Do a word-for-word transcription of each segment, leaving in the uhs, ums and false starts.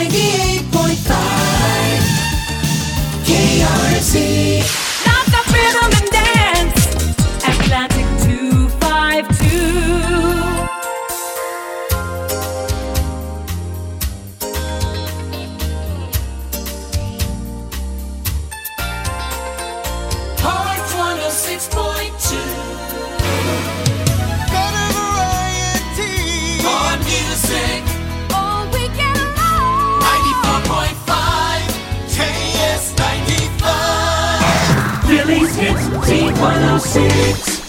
ninety-eight point five K R S E. Lots of rhythm and dance. Atlantic two five two. Hearts one oh six point two. Got a variety. More music. All weekend long. ninety-four point five K S ninety-five. Phillies hits Z one oh six.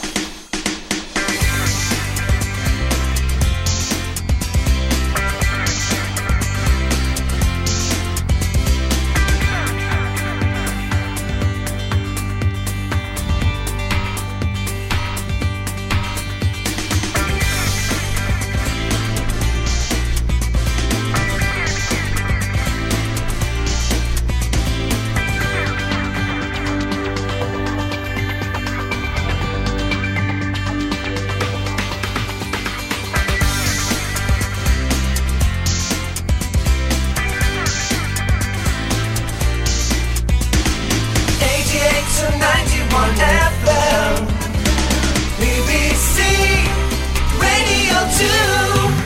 eighty-eight to ninety-one F M. B B C Radio two.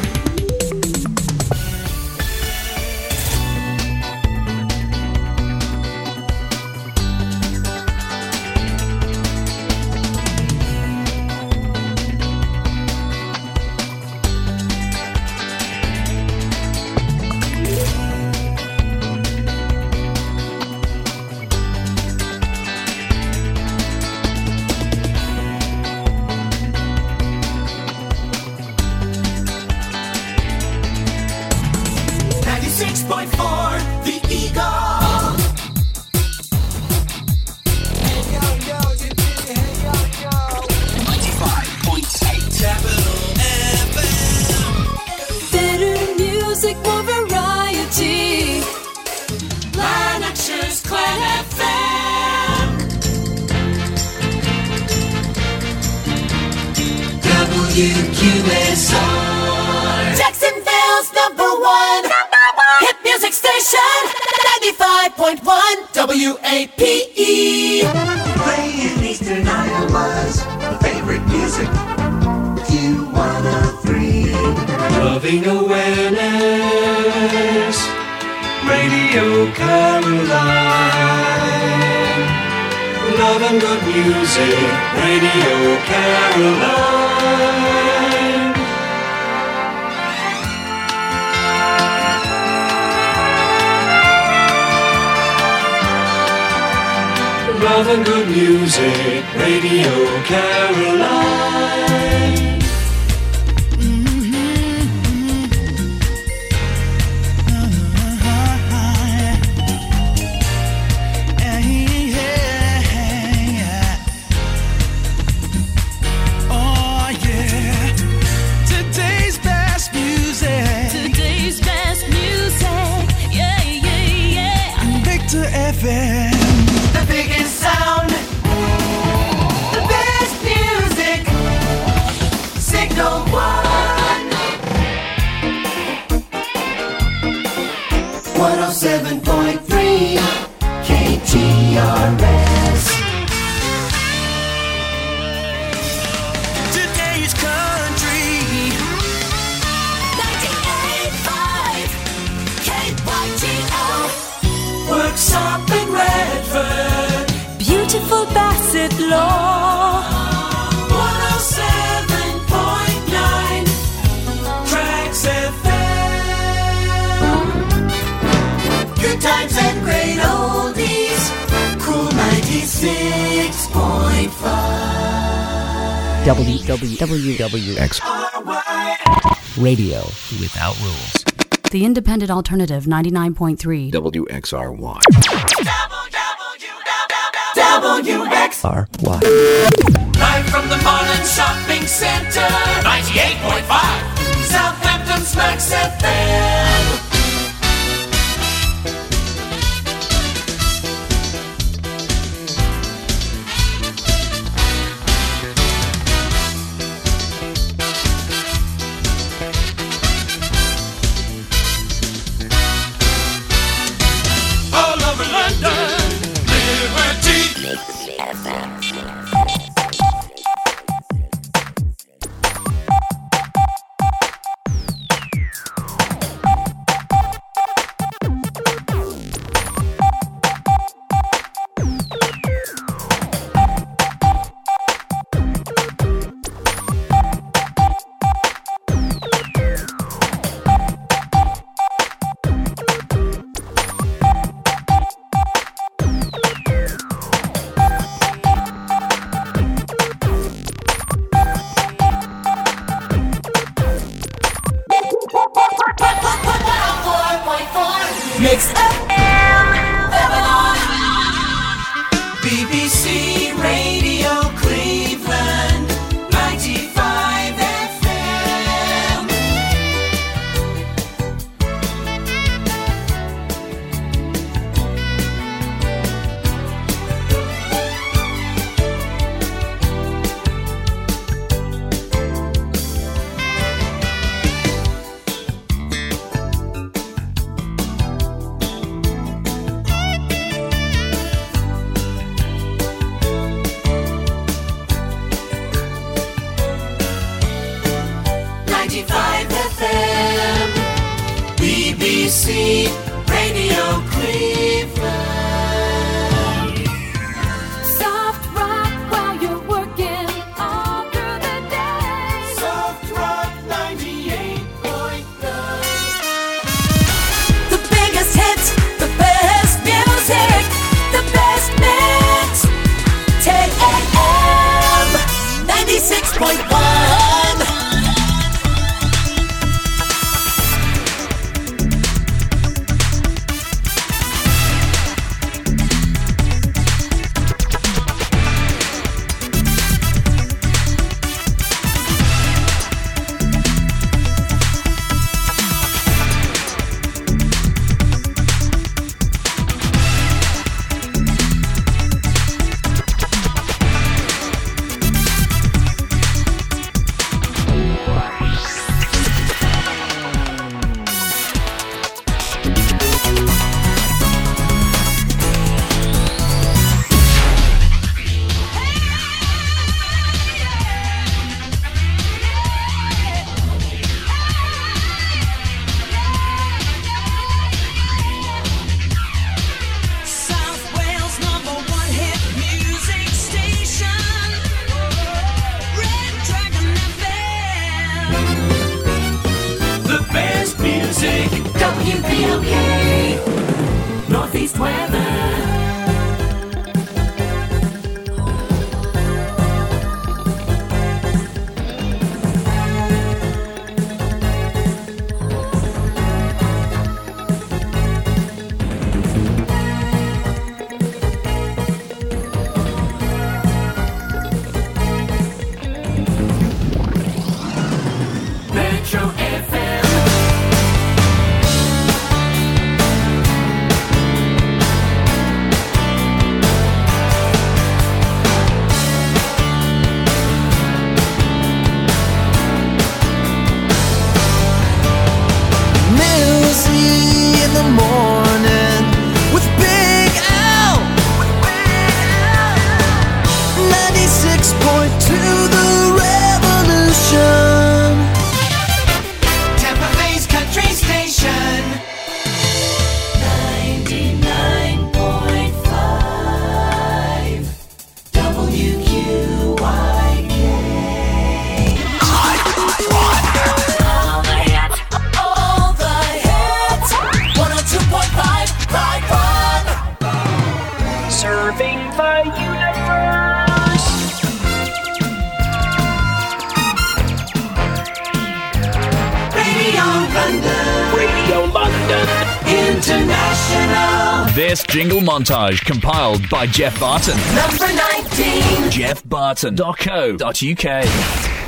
ninety-six point four The Eagle. ninety-five point eight Capital F M. Better music, more variety. Lanarkshire's Clan F M. W Q S R. Jacksonville's number one. Hit music station. ninety-five point one W A P E. Playing Eastern Iowa's favorite music. Q one oh three. Loving awareness. Radio Caroline. Love and good music. Radio Caroline. Love and good music. Radio Caroline. Oh yeah. Today's best music. Today's best music. Yeah, yeah, yeah. Victor F M. The biggest sound. The best music. Signal one. one oh seven point three K T R S. Today's country. ninety-eight point five K Y T O. Works up in Redford. Beautiful Bassett Law. one oh seven point nine Tracks F M. Good times and great oldies. Cool ninety-six point five W W W W X R Y. Radio without rules. The Independent Alternative ninety-nine point three. W X R Y. W X R Y. Live from the Mall and Shopping Center. ninety-eight point five Southampton's Max F M. F M. Mix F M, Babylon. B B C Radio Cleveland, ninety-five F M. ninety-five F M, B B C Radio Cleveland. Soft rock while you're working all through the day. Soft Rock ninety-eight point nine. The biggest hits, the best music, the best mix. ten A M, ninety-six point one. South Wales number one hit music station, Red Dragon F M. The best music, W B L K, Northeast weather. Metro F M. Millsy in the morning with Big Al. ninety-six point two The Revolution. Tampa Bay's country station, ninety-nine point five W Q Y K. All the hits, all the hits, one oh two point five, Pride One. Serving the universe. Radio London, Radio London. International. This jingle montage compiled by Jeff Barton. Number nineteen. jeff barton dot co dot uk.